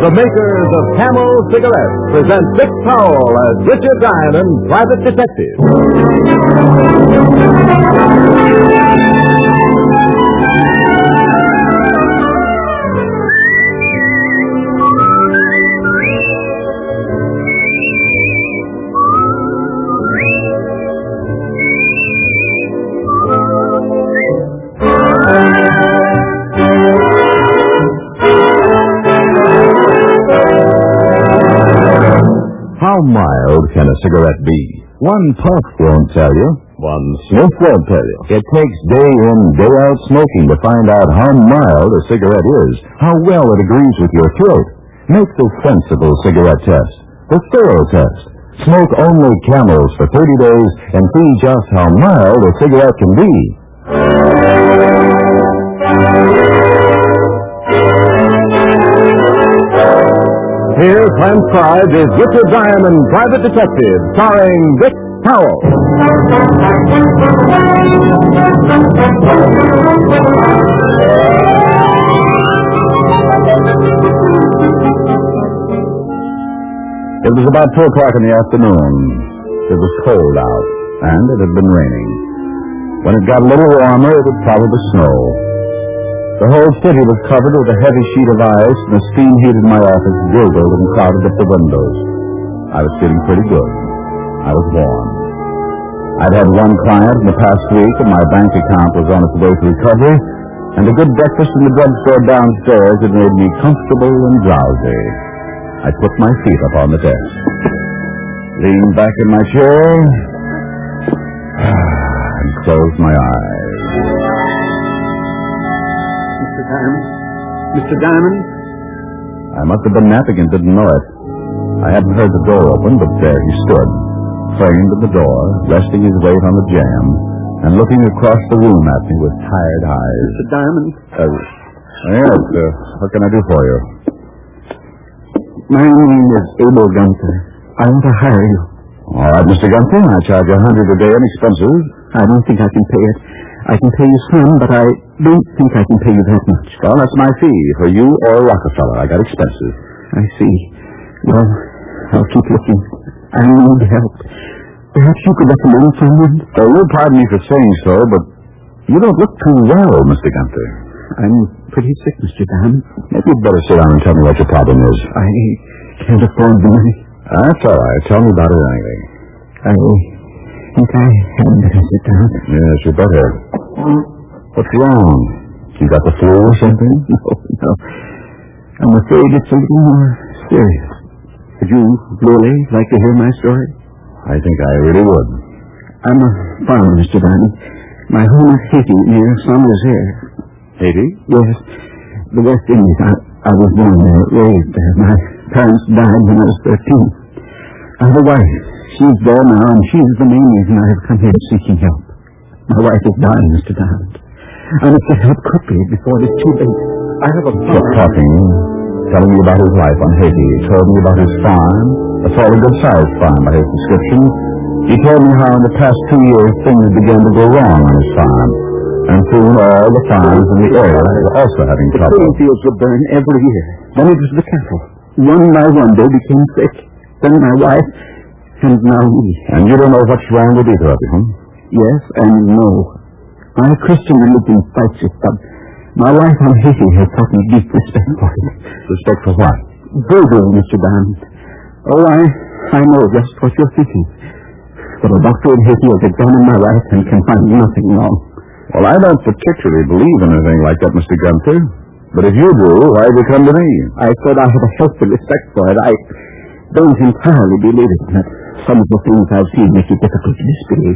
the makers of Camel Cigarettes, present Vic Powell as Richard Diamond, Private Detective. How mild can a cigarette be? One puff won't tell you. One sniff won't tell you. It takes day in, day out smoking to find out how mild a cigarette is, how well it agrees with your throat. Make the sensible cigarette test, the thorough test. Smoke only Camels for 30 days and see just how mild a cigarette can be. Here, transcribed, is Richard Diamond, Private Detective, starring Vic Powell. It was about 2 o'clock in the afternoon. It was cold out, and it had been raining. When it got a little warmer, it would probably snow. The whole city was covered with a heavy sheet of ice, and the steam heat in my office gurgled and clouded up the windows. I was feeling pretty good. I was warm. I'd had one client in the past week, and my bank account was on its way to recovery, and a good breakfast in the drugstore downstairs had made me comfortable and drowsy. I put my feet up on the desk, leaned back in my chair, and closed my eyes. Mr. Diamond? I must have been napping and didn't know it. I hadn't heard the door open, but there he stood, framed at the door, resting his weight on the jamb, and looking across the room at me with tired eyes. Mr. Diamond? Yes, what can I do for you? My name is Abel Gunther. I want to hire you. All right, Mr. Gunther, I charge $100 a day in expenses. I don't think I can pay it. I can pay you some, but I don't think I can pay you that much. Well, that's my fee for you or Rockefeller. I got expenses. I see. Well, I'll keep looking. I need help. Perhaps you could recommend someone? Oh, you'll pardon me for saying so, but you don't look too well, Mr. Gunther. I'm pretty sick, Mr. Diamond. Maybe you'd better sit down and tell me what your problem is. I can't afford the money. That's all right. Tell me about it anyway. I think I had better sit down. Yes, you better. What's wrong? You got the flu or something? No. I'm afraid it's a little more serious. Would you really like to hear my story? I think I really would. I'm a farmer, Mr. Diamond. My home is Haiti, near Saint-Nazaire. Haiti? Yes. The West Indies. I was born there, raised there. My parents died when I was 13. I have a wife. She's there now, and she's the main reason I have come here seeking help. My wife is dying, Mr. Diamond. I must get help quickly before it's too late. I have a farm. Kept talking, telling me about his life on Haiti. He told me about his farm, a fairly good-sized farm by his description. He told me how in the past 2 years things began to go wrong on his farm, and soon all the farms in the area were also having trouble. The fields would burn every year. Then it was the cattle. One by one they became sick. Then my wife, and now me. And you don't know what's wrong with either of you, huh? Yes and no. My Christian religion fights it, but my wife on Haiti has taught me deep respect for it. Respect for what? Voodoo, Mr. Diamond. Oh, I know just what you're thinking. But a doctor in Haiti has examined my wife and can find nothing wrong. Well, I don't particularly believe in anything like that, Mr. Gunther. But if you do, why have you come to me? I said I have a healthy respect for it. I don't entirely believe it, but some of the things I've seen make it difficult to disbelieve.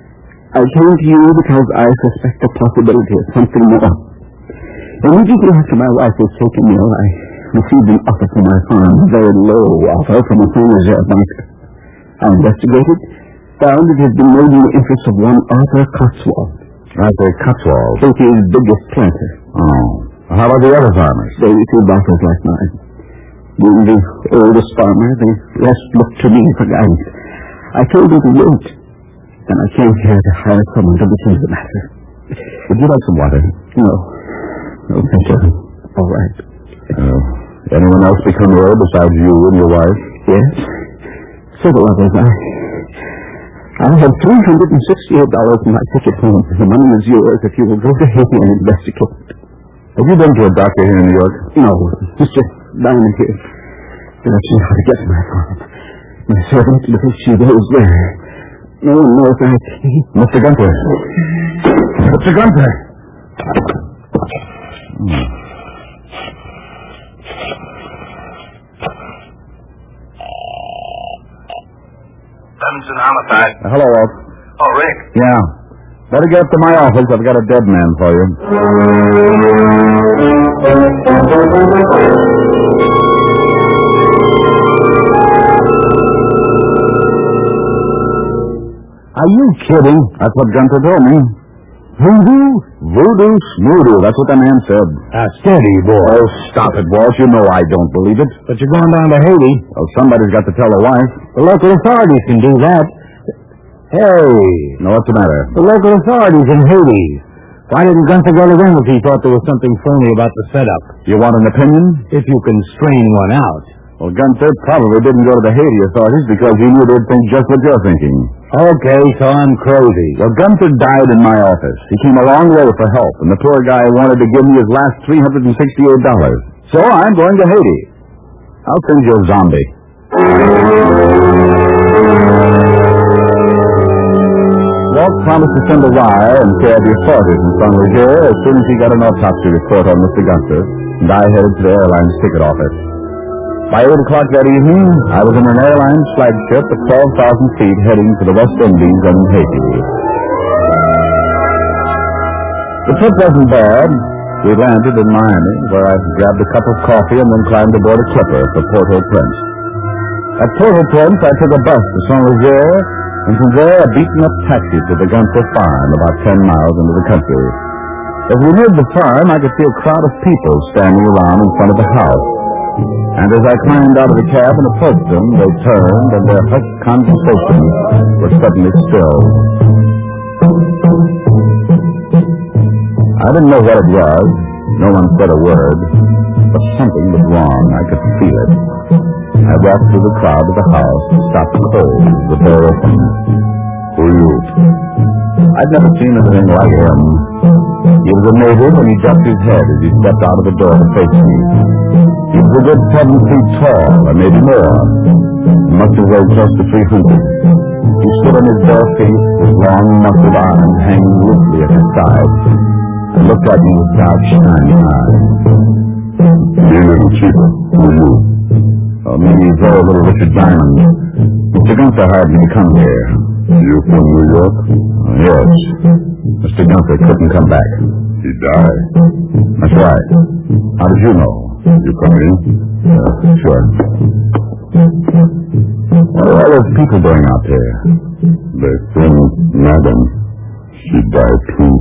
I came to you because I suspect the possibility of something more. Immediately after my wife was taken ill, I received an offer from my farm, a very low offer from a Saint-Nazaire banker. I investigated, found it had been made in the interest of one Arthur Cotswold. Arthur Cotswold? Haiti's biggest planter. Oh. How about the other farmers? They too baffled like mine. Being the oldest farmer, the rest looked to me for guidance. I told them to wait. Then I came here to hire someone to look into the matter. Would you like some water? No. No, thank you. All right. Anyone else become ill besides you and your wife? Yes. Several others. I have $368 in my ticket home. The money is yours if you will go to Haiti and investigate. Have you been to a doctor here in New York? No. Mr. Diamond here. Directions how to get to my farm. My servant, little Sheba, is there. No one knows I came. Mr. Gunther. Mr. Gunther. Benson Homicide. Hello, Walt. Oh, Rick. Yeah. Better get up to my office. I've got a dead man for you. Are you kidding? That's what Gunther told me. Voodoo? Voodoo, smoodoo. That's what the man said. Steady, boy. Oh, stop it, Walt. You know I don't believe it. But you're going down to Haiti. Well, somebody's got to tell the wife. The local authorities can do that. Hey. No, what's the matter? The local authorities in Haiti. Why didn't Gunther go to them if he thought there was something phony about the setup? You want an opinion? If you can strain one out. Well, Gunther probably didn't go to the Haiti authorities because he knew they'd think just what you're thinking. Okay, so I'm crazy. Well, Gunther died in my office. He came a long way for help, and the poor guy wanted to give me his last $368. So I'm going to Haiti. I'll send you a zombie. Walt promised to send a wire and care of the authorities in San Jose as soon as he got an autopsy report on Mr. Gunther, and I headed to the airline's ticket office. By 8 o'clock that evening, I was in an airline flagship at 12,000 feet heading to the West Indies and Haiti. The trip wasn't bad. We landed in Miami, where I grabbed a cup of coffee and then climbed aboard a clipper for Port-au-Prince. At Port-au-Prince, I took a bus to Saint-Roger, and from there a beaten-up taxi to the Gunther farm, about 10 miles into the country. As we neared the farm, I could see a crowd of people standing around in front of the house. And as I climbed out of the cab and approached them, they turned, and their hushed conversations were suddenly stilled. I didn't know what it was. No one said a word. But something was wrong. I could feel it. I walked through the crowd to the house and stopped cold as the door opened. Who are you? I'd never seen anything like him. He was a native, and he ducked his head as he stepped out of the door to face me. He was a good 7 feet tall, or maybe more. He must have weighed close to 300. He stood on his bare feet, his long, muscled arms hanging loosely at his sides, and looked at me with dark, shining eyes. "Dear little Chief, who are you?" "Oh, me, very little Richard Diamond. Mr. Gunther hired me to come here." "You from New York?" "Yes. Mr. Gunther couldn't come back." "He died?" "That's right. How did you know?" "You come in?" Sure. What are all those people doing out there?" "They think Madam. She died too."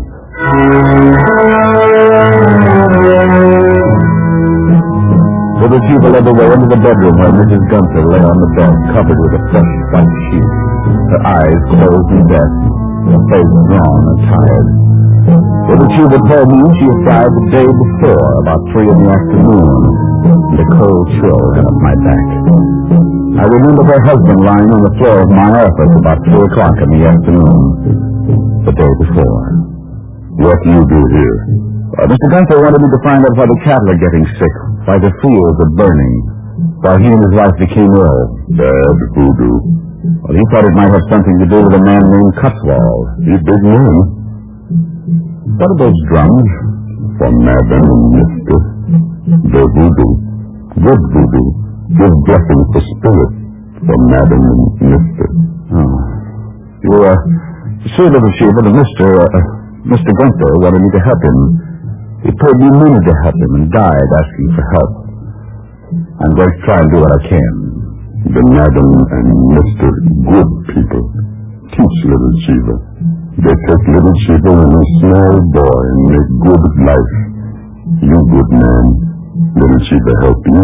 Little Cuba led the way into the bedroom where Mrs. Gunther lay on the bed, covered with a fresh white sheet, her eyes closed in death, her face drawn and tired. Little Cuba told me she had died the day before, about 3 in the afternoon, and a cold chill got up my back. I remember her husband lying on the floor of my office about 2 o'clock in the afternoon, the day before. "What do you do here?" Mr. Gunther wanted me to find out why the cattle are getting sick, why the fields are burning, why he and his wife became ill. "Bad voodoo." Well, he thought it might have something to do with a man named Cotswold. "He's big man." "What are those drums?" "For Madam and Mister. They're voodoo. Good voodoo. Give blessings for spirit. For Madam and Mister." "Oh. You, see, little Sheba, Mr. Gunther wanted me to help him. He paid me money to help him and died asking for help. I'm going to try and do what I can." "The Madam and Mr. Good people. Teach little Sheba. They take little Sheba when a small boy and make good life. You good man. Little Sheba help you."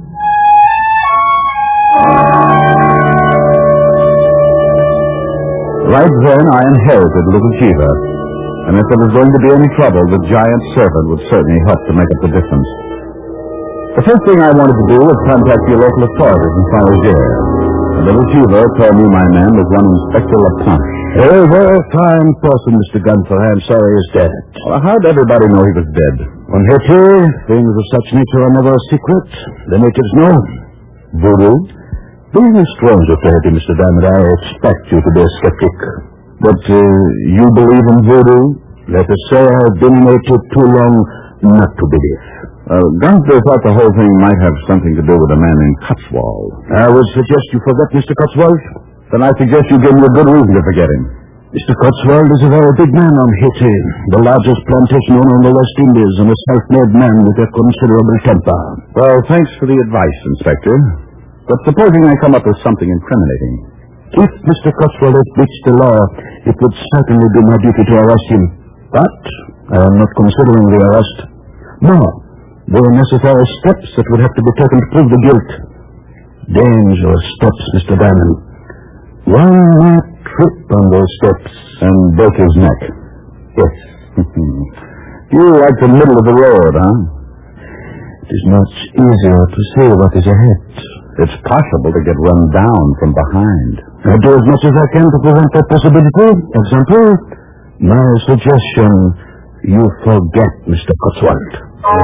Right then I inherited little Sheba. And if there was going to be any trouble, the giant servant would certainly help to make up the difference. The first thing I wanted to do was contact your local authorities in Fallujah. A little Shiva told me my man was one Inspector LaPlanche. A very fine person, Mr. Gunther. I'm sorry he's dead. Well, how'd everybody know he was dead? On Haiti, things of such nature are never a secret. The natives know. Voodoo? Being a stranger to Haiti, Mr. Diamond, I expect you to be a skeptic. But you believe in voodoo? Let us say I've been in Haiti too long not to believe. Gunther thought the whole thing might have something to do with a man named Cotswold. I would suggest you forget Mr. Cotswold. Then I suggest you give me a good reason to forget him. Mr. Cotswold is a very big man on Haiti, the largest plantation owner in the West Indies, and a self-made man with a considerable temper. Well, thanks for the advice, Inspector. But supposing I come up with something incriminating. If Mr. Cotswold has breached the law, it would certainly be my duty to arrest him. But I am not considering the arrest. No, there are necessary steps that would have to be taken to prove the guilt. Dangerous steps, Mr. Diamond. One might trip on those steps and break his neck. Yes. You like the middle of the road, huh? It is much easier to see what is ahead. It's possible to get run down from behind. I do as much as I can to prevent that possibility. Example, my suggestion, you forget Mr. Cotswold.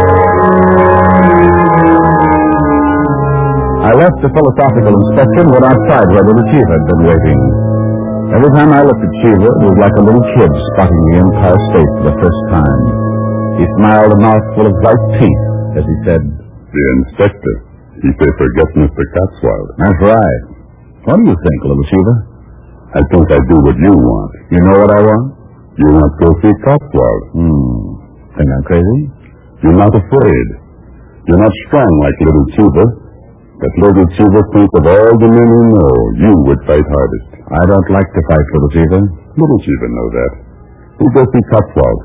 I left the philosophical inspector and went outside where the Shiva had been waiting. Every time I looked at Shiva, it was like a little kid spotting the Empire State for the first time. He smiled a mouthful of white teeth as he said, "The inspector, he said forget Mr. Cotswold." "That's right. What do you think, little Shiva?" "I think I do what you want." "You know what I want?" "You want to go see Cotswold." Think I'm crazy? "You're not afraid. You're not strong like little Shiva. But little Shiva thinks of all the men who know you would fight hardest." "I don't like to fight, little Shiva." "Little Shiva know that. You go see Cotswold."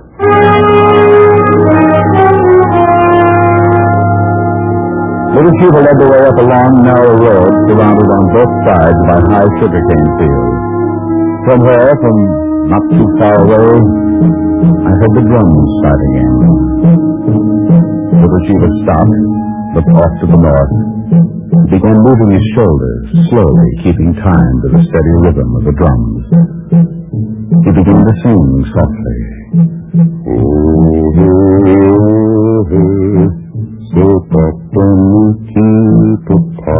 Little Shiva led the way up a long, narrow road surrounded on both sides by high sugarcane fields. From not too far away, I heard the drums start again. Little Shiva stopped, looked off to the north, began moving his shoulders, slowly keeping time to the steady rhythm of the drums. He began to sing softly. "Oh, hey, hey, so papa Mickey, papa.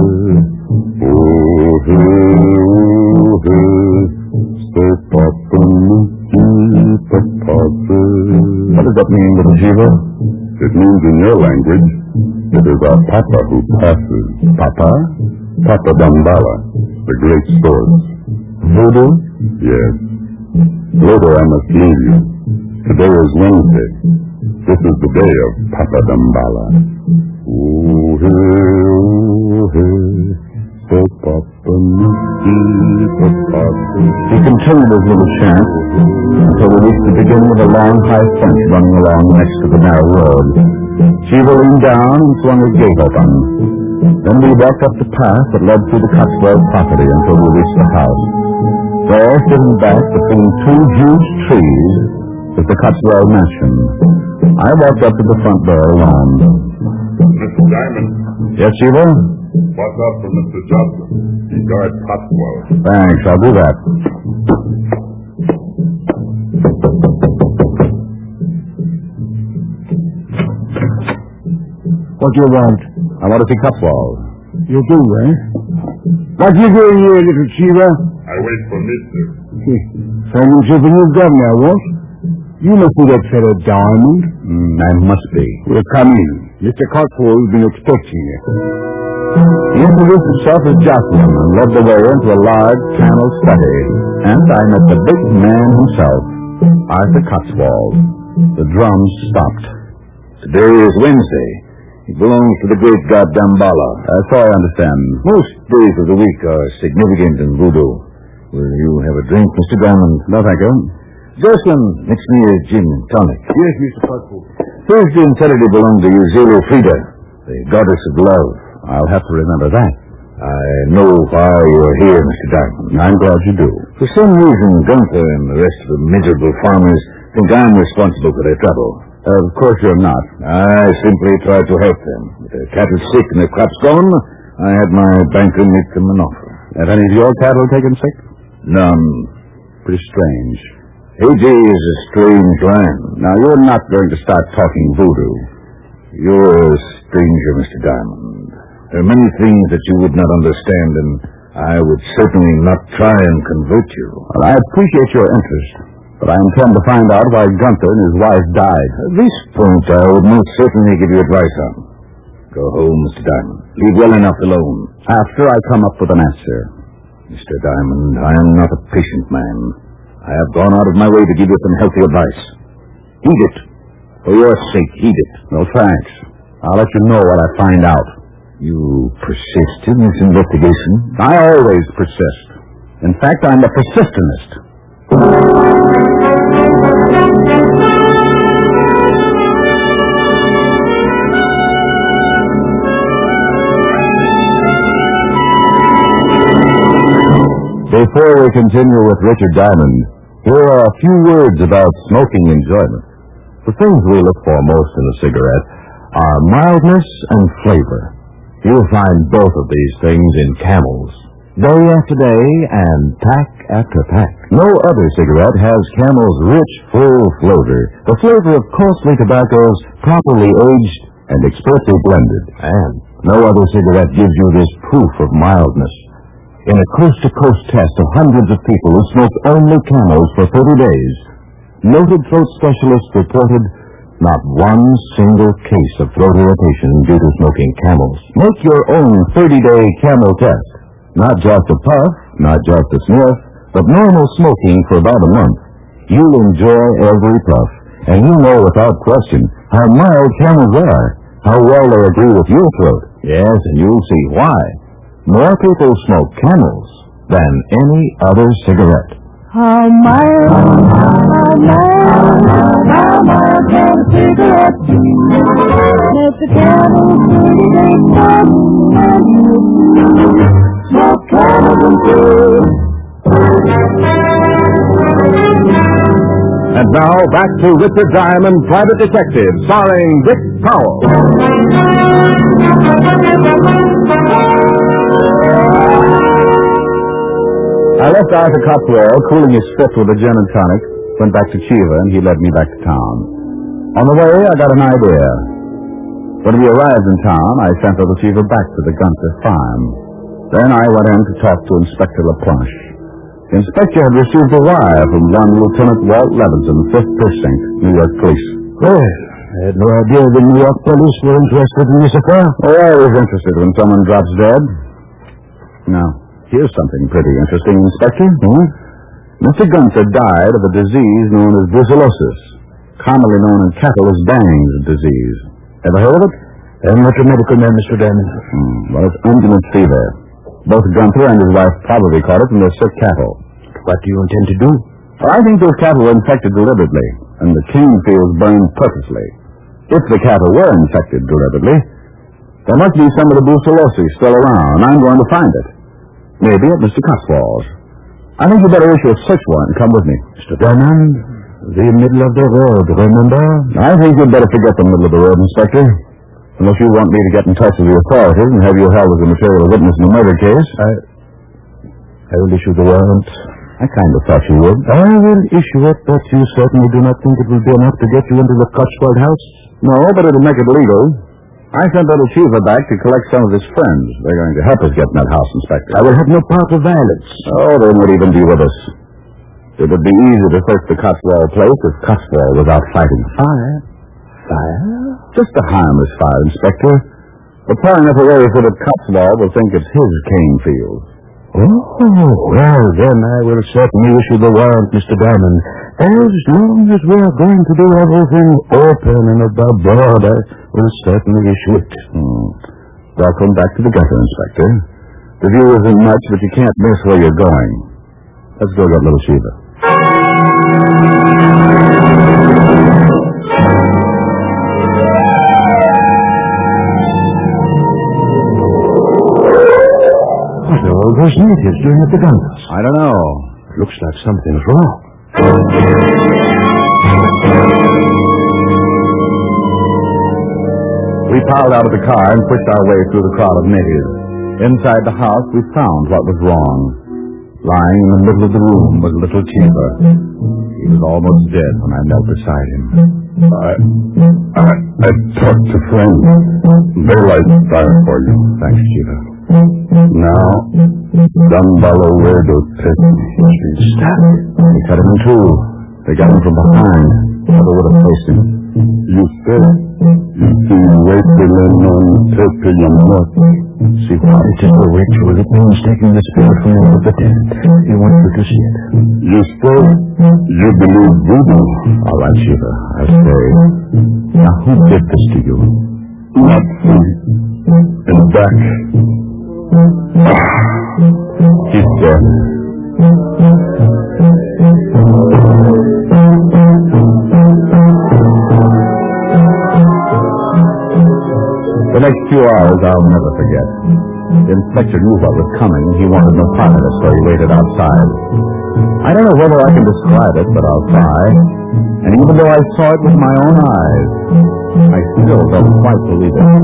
Oh, hey, so papa Mickey, papa." What does that mean, little Shiva? "It means in your language, it is our Papa who passes." Papa? Papa Damballa, the great source. Voodoo? Yes. Later I must leave you. Today is Wednesday. This is the day of Papa Damballa. Oh, hey, so Papa Mickey, Papa. He continued his little chant until we reached the beginning of a long high fence running along next to the narrow road. Shiva leaned down and swung his gate open. Then we walked up the path that led through the Cotswold property until we reached the house. There, sitting back between two huge trees, was the Cotswold mansion. I walked up to the front door alone. "Mr. Diamond." "Yes, Shiva?" "What's up for Mr. Johnson? He guards Cotswold." "Thanks, I'll do that." What do you want? "I want to see Cotswold." You do, eh? What you doing here, little Shiva? "I wait for Mister." Friendship in your governor, what? You must be that fellow Diamond. I must be. Well, come in. Mr. Cotswold's been expecting you. He introduced himself as Jocelyn and led the way into a large panel study, and I met the big man himself, Arthur Cotswold. The drums stopped. "Today is Wednesday. It belongs to the great god Damballa. So I understand. Most days of the week are significant in voodoo. Will you have a drink, Mr. Diamond? No, thank you. Jocelyn, mix me a gin and tonic. Yes, Mr. Cotswold. Thursday and Saturday belong to Uzelo Frida, the goddess of love. I'll have to remember that. I know why you're here, Mr. Diamond. I'm glad you do. For some reason, Gunther and the rest of the miserable farmers think I'm responsible for their trouble. Of course you're not. I simply tried to help them. If their cattle sick and their crops gone, I had my banker make them an offer. Have any of your cattle taken sick? None. Pretty strange. AJ is a strange land. Now, you're not going to start talking voodoo. You're a stranger, Mr. Diamond. There are many things that you would not understand, and I would certainly not try and convert you. Well, I appreciate your interest, but I intend to find out why Gunther and his wife died. This point I would most certainly give you advice on. Go home, Mr. Diamond. Leave well enough alone. After I come up with an answer. Mr. Diamond, I am not a patient man. I have gone out of my way to give you some healthy advice. Heed it. For your sake, heed it. Well, thanks. I'll let you know what I find out. You persist in this investigation? I always persist. In fact, I'm a persistenist. Before we continue with Richard Diamond, here are a few words about smoking enjoyment. The things we look for most in a cigarette are mildness and flavor. You'll find both of these things in Camels, day after day and pack after pack. No other cigarette has Camel's rich, full flavor, the flavor of costly tobaccos properly aged and expertly blended. And no other cigarette gives you this proof of mildness. In a coast-to-coast test of hundreds of people who smoked only Camels for 30 days, noted throat specialists reported not one single case of throat irritation due to smoking Camels. Make your own 30-day Camel test. Not just a puff, not just a sniff, but normal smoking for about a month. You'll enjoy every puff, and you'll know without question how mild Camels are, how well they agree with your throat. Yes, and you'll see why. More people smoke Camels than any other cigarette. How mild can a cigarette be? Let the Camel 30 days stop and you smoke Camels and food. And now, back to Richard Diamond, Private Detective, starring Dick Powell. I left Arthur Copwell cooling his fifth with a gin and tonic, went back to Chiva, and he led me back to town. On the way, I got an idea. When we arrived in town, I sent little Chiva back to the Gunther farm. Then I went in to talk to Inspector LaPlanche. The inspector had received a wire from one Lieutenant Walt Levinson, 5th Precinct, New York Police. Well, I had no idea the New York police were interested in this affair. Oh, always interested when someone drops dead. Now, here's something pretty interesting, Inspector. Mr. Gunther died of a disease known as brucellosis, commonly known in cattle as Bang's disease. Ever heard of it? I'm not a medical man, Mr. Diamond. Well, it's unguent fever. Both Gunther and his wife probably caught it from their sick cattle. What do you intend to do? Well, I think those cattle were infected deliberately, and the cane fields burned purposely. If the cattle were infected deliberately, there must be some of the brucellosis still around, and I'm going to find it. Maybe at Mr. Cotswall's. I think you better issue a search warrant and come with me. Mr. Diamond, the middle of the road, remember? I think you'd better forget the middle of the road, Inspector. Unless you want me to get in touch with the authorities and have you held as a material witness in a murder case. I will issue the warrant. I kind of thought you would. I will issue it, but you certainly do not think it will be enough to get you into the Cotswold house? No, but it'll make it legal. I sent little Chiva back to collect some of his friends. They're going to help us get in that house, Inspector. I will have no part of violence. Oh, they won't even be with us. It would be easy to search the Cotswold place if Cotswold without fighting fire. Fire? Just a harmless fire, Inspector. But far enough away so that Cotswold will think it's his cane field. Oh, well, then I will certainly issue the warrant, Mr. Diamond. As long as we are going to do everything open and above board, I will certainly issue it. Welcome back to the Gunther, Inspector. The view isn't much, but you can't miss where you're going. Let's go get little Chiva. What are all those natives doing at the Gunther's? I don't know. Looks like something's wrong. piled out of the car and pushed our way through the crowd of natives. Inside the house, we found what was wrong. Lying in the middle of the room was little Chiva. He was almost dead when I knelt beside him. I talked to friends. They light fire for you. Thanks, Chiva. Now, Dambala, where to take me? He's stabbed. They cut him in two. They got him from behind. Never would have faced him. You said you see Wakefield on Tepeyamot. See what? It's just a ritual. It means taking the spirit from the dead. He wants you to see it. You said you believe voodoo. All right, Shiva. I say. Now, who did this to you? Not free. In the back. He's dead. The next few hours I'll never forget. The inspector knew what was coming, and he wanted no part of it, so he waited outside. I don't know whether I can describe it, but I'll try. And even though I saw it with my own eyes, I still don't quite believe it.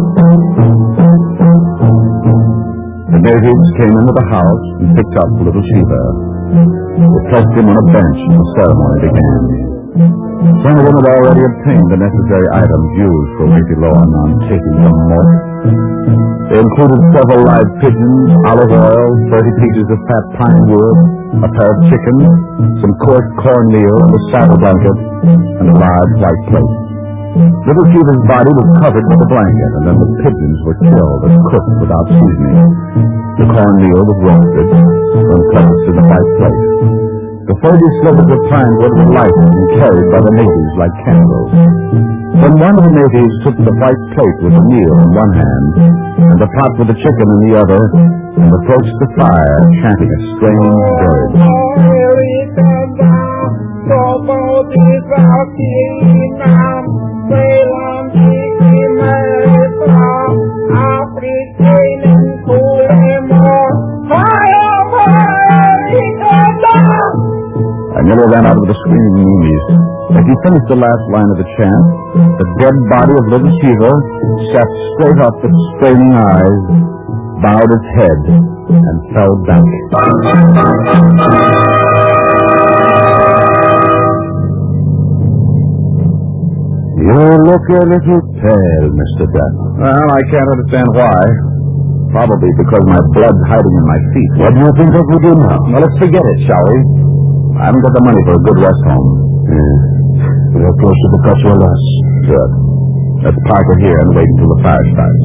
The natives came into the house and picked up little Shiva. They placed him on a bench, and the ceremony began. Some of them had already obtained the necessary items used for Wikiloan on taking the mort. They included several live pigeons, olive oil, 30 pieces of fat pine wood, a pair of chickens, some coarse cornmeal, a saddle blanket, and a large white plate. Little Shiva's body was covered with a blanket, and then the pigeons were killed and cooked without seasoning. The cornmeal was roasted, then placed in the white plate. The 40 slivers of pine wood were lighted and carried by the natives like candles. Then one of the natives took the white plate with the meal in one hand, and the pot with the chicken in the other, and approached the fire, chanting a strange dirge. I nearly ran out of the screaming moonies. As he finished the last line of the chant, the dead body of little Shiva sat straight up with straining eyes, bowed its head, and fell back. You look a little pale, Mr. Duck. Well, I can't understand why. Probably because my blood's hiding in my feet. What do you think of we do now? Well, let's forget it, shall we? I haven't got the money for a good rest home. We're close to the Cotswolds. Good. Let's park it here and wait until the fire starts.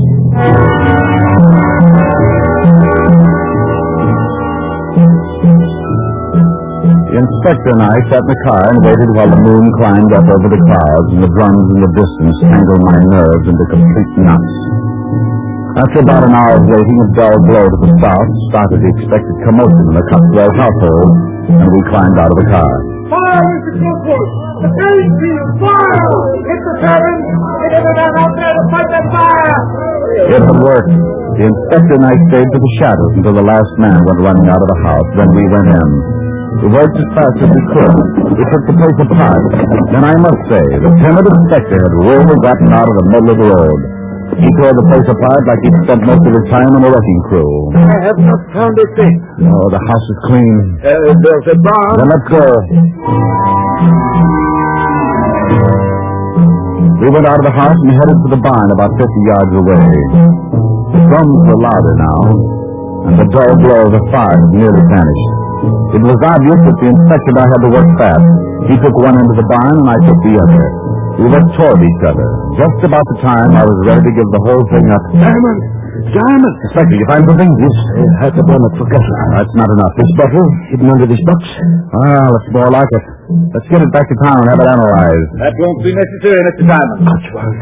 The inspector and I sat in the car and waited while the moon climbed up over the clouds and the drums in the distance tangled my nerves into complete knots. After about an hour's waiting, a dull blow to the south started the expected commotion in the Cotswold household, and we climbed out of the car. Fire, Mr. Cookwood! The Bakersfield! Fire! It's the parents! Get everyone out there to fight that fire! It had worked. The inspector and I stayed to the shadows until the last man went running out of the house. Then we went in. We worked as fast as we could. We took the place apart. Then I must say, the timid inspector had really gotten out of the middle of the road. He tore the place apart like he'd spent most of his time on a wrecking crew. I have not found a thing. Oh, the house is clean. There's a barn. Then let's go. We went out of the house and headed for the barn about 50 yards away. The drums were louder now, and the dull glow of the fire had nearly vanished. It was obvious that the inspector and I had to work fast. He took one end of the barn and I took the other. We went toward each other. Just about the time I was ready to give the whole thing up. Diamond! Diamond! Inspector, you find something? Yes, I had the bonnet for Gus. That's not enough. This bottle? Hidden under this box? Well, it's more like it. Let's get it back to town and have it analyzed. That won't be necessary, Mr. Diamond. Cotswold.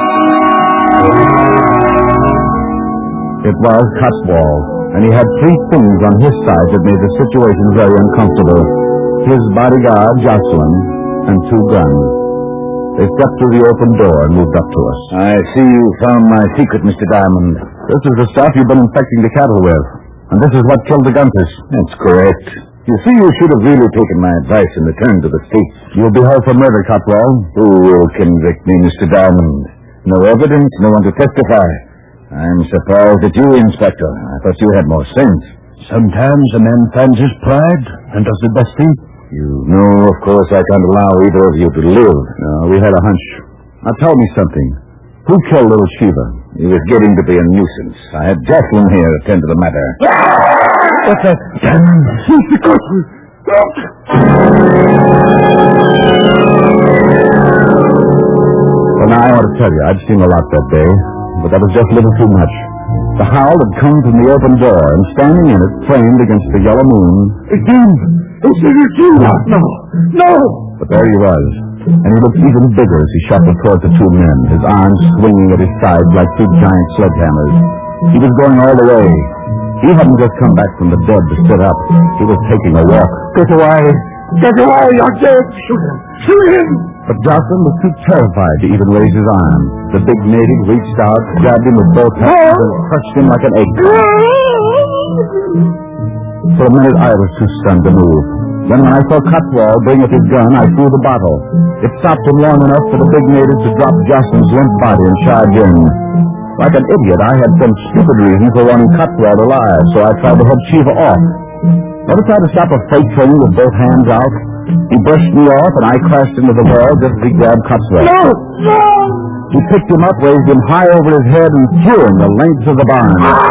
It was Cotswold, and he had three things on his side that made the situation very uncomfortable. His bodyguard, Jocelyn, and two guns. They stepped through the open door and moved up to us. I see you found my secret, Mr. Diamond. This is the stuff you've been infecting the cattle with, and this is what killed the Gunters. That's correct. You see, you should have really taken my advice and returned to the States. You'll be held for murder, Cotswold. Who will convict me, Mr. Diamond? No evidence, no one to testify. I'm surprised at you, Inspector. I thought you had more sense. Sometimes a man finds his pride and does the best thing. You know, of course, I can't allow either of you to live. No, we had a hunch. Now tell me something. Who killed little Shiva? He was getting to be a nuisance. I had Jocelyn here attend to the matter. What's that? He's the coachman. Well, now, I ought to tell you, I'd seen a lot that day, but that was just a little too much. The howl had come from the open door, and standing in it, framed against the yellow moon... Again! It's little Shiva! No! But there he was, and he looked even bigger as he shuffled toward the two men, his arms swinging at his sides like two giant sledgehammers. He was going all the way. He hadn't just come back from the dead to sit up. He was taking a walk. Get away! Get away! You're dead! Shoot him! Shoot him! But Jocelyn was too terrified to even raise his arm. The big native reached out, grabbed him with both hands, and crushed him like an egg. For a minute, I was too stunned to move. Then when I saw Cutwall bring up his gun, I threw the bottle. It stopped him long enough for the big native to drop Jocelyn's limp body and charge in. Like an idiot, I had some stupid reason for wanting Cutwall alive, so I tried to head Shiva off. Never tried to stop a freight train with both hands out. He brushed me off, and I crashed into the wall just as he grabbed Cutwall. No! He picked him up, raised him high over his head, and threw him the length of the barn.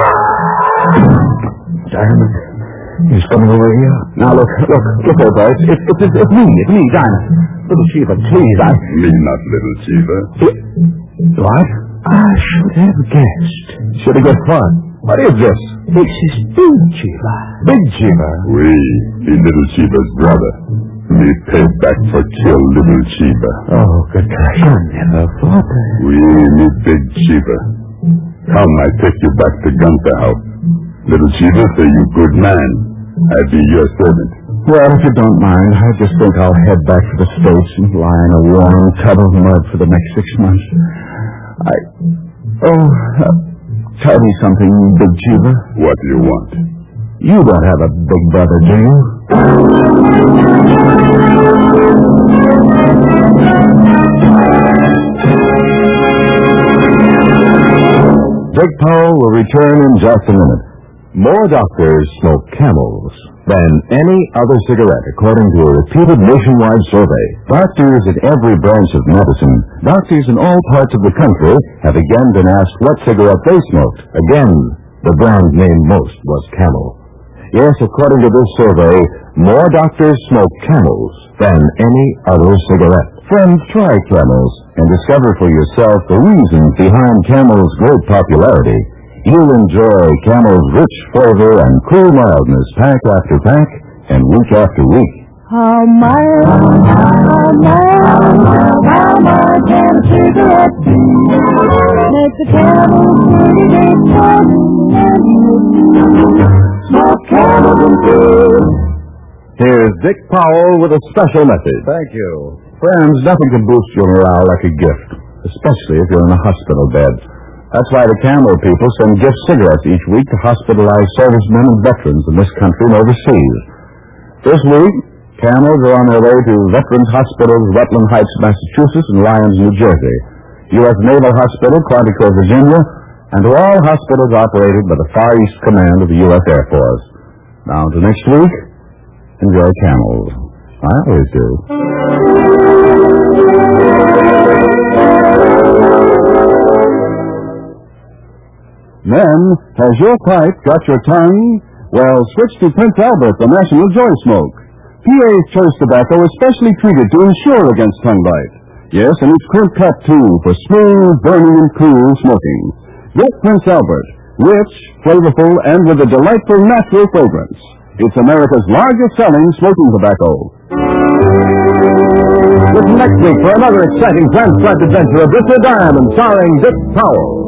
Diamond, he's coming over here. Now, look, there, boys. It's me, Diamond. Little Shiva, please, Me not little Shiva. What? I should have guessed. Should have guessed what? What is this? This is Big Shiva. Big Shiva. We, the little Shiva's brother. We paid back for kill little Shiva. Oh, good gosh, I never thought that. We need Big Shiva. Come, I take you back to Gunther House. Little Shiva say you good man. I be your servant. Well, if you don't mind, I just think I'll head back to the States and lie in a warm tub of mud for the next 6 months. Tell me something, Big Shiva. What do you want? You don't have a big brother, do you? Dick Powell will return in just a minute. More doctors smoke Camels than any other cigarette, according to a repeated nationwide survey. Doctors in every branch of medicine, doctors in all parts of the country, have again been asked what cigarette they smoked. Again, the brand named most was Camel. Yes, according to this survey, more doctors smoke Camels than any other cigarette. Friends, try Camels and discover for yourself the reasons behind Camel's great popularity. You'll enjoy Camel's rich flavor and cool mildness pack after pack and week after week. How mild can a cigarette be? Makes a Camel pretty big fun. Smoke Camel and good. Here's Dick Powell with a special message. Thank you. Friends, nothing can boost your morale like a gift, especially if you're in a hospital bed. That's why the Camel people send gift cigarettes each week to hospitalized servicemen and veterans in this country and overseas. This week, Camels are on their way to Veterans Hospitals, Rutland Heights, Massachusetts, and Lyons, New Jersey, U.S. Naval Hospital, Quantico, Virginia, and to all hospitals operated by the Far East Command of the U.S. Air Force. Now, until next week, enjoy Camels. I always do. Then, has your pipe got your tongue? Well, switch to Prince Albert, the National Joy Smoke. PA's choice tobacco is specially treated to insure against tongue bite. Yes, and it's clear cut, too, for smooth, burning, and cool smoking. Get Prince Albert, rich, flavorful, and with a delightful natural fragrance. It's America's largest-selling smoking tobacco. Listen next week for another exciting transcribed adventure of Richard Diamond, starring Dick Powell.